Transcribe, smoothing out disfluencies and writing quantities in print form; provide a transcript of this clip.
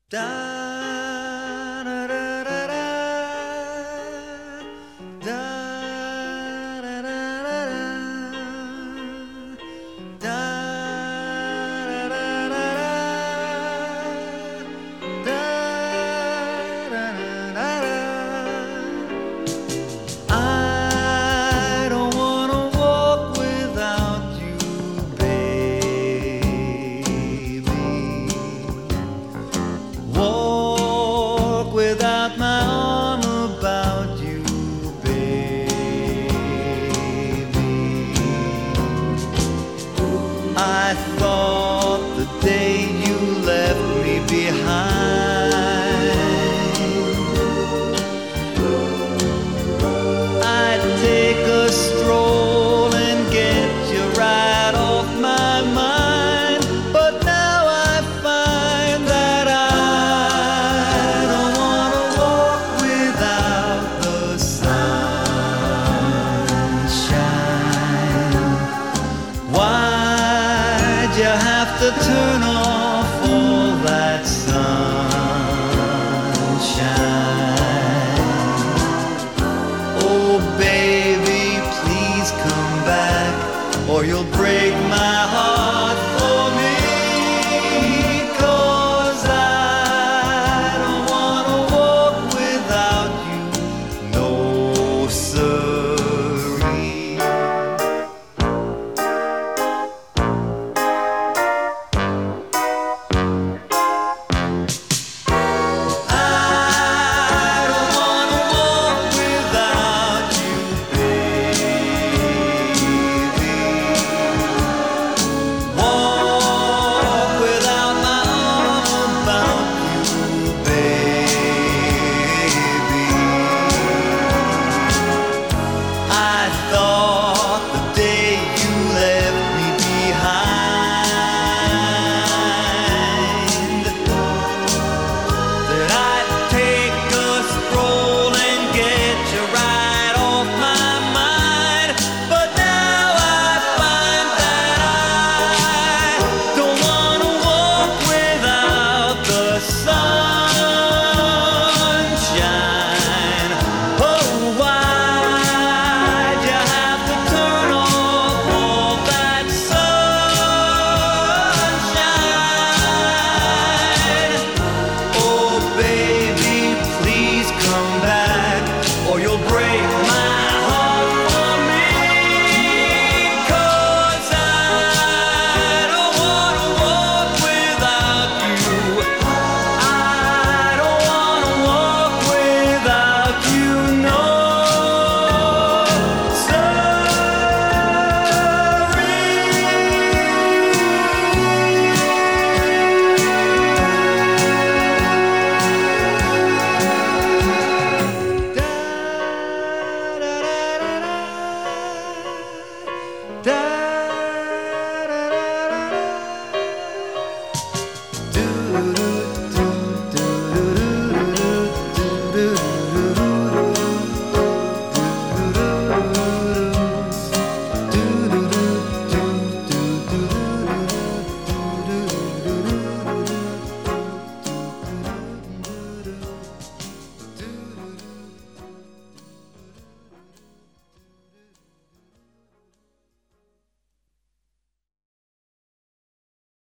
Da da da da da da da da da da I don't wanna walk without you, baby. Walk without my arm about you, baby. I thought the day you left me behind, I'd take a stroll and get you right off my mind. But now I find that I don't wanna walk without the sunshine. Why'd you have to turn off all that sunshine? Oh baby, please come back, or you'll break my heart for me. 'Cause I don't wanna walk without you, no siree. Or you'll break my heart for me. 'Cause I don't wanna walk without you. I don't wanna walk without you, no da da da da do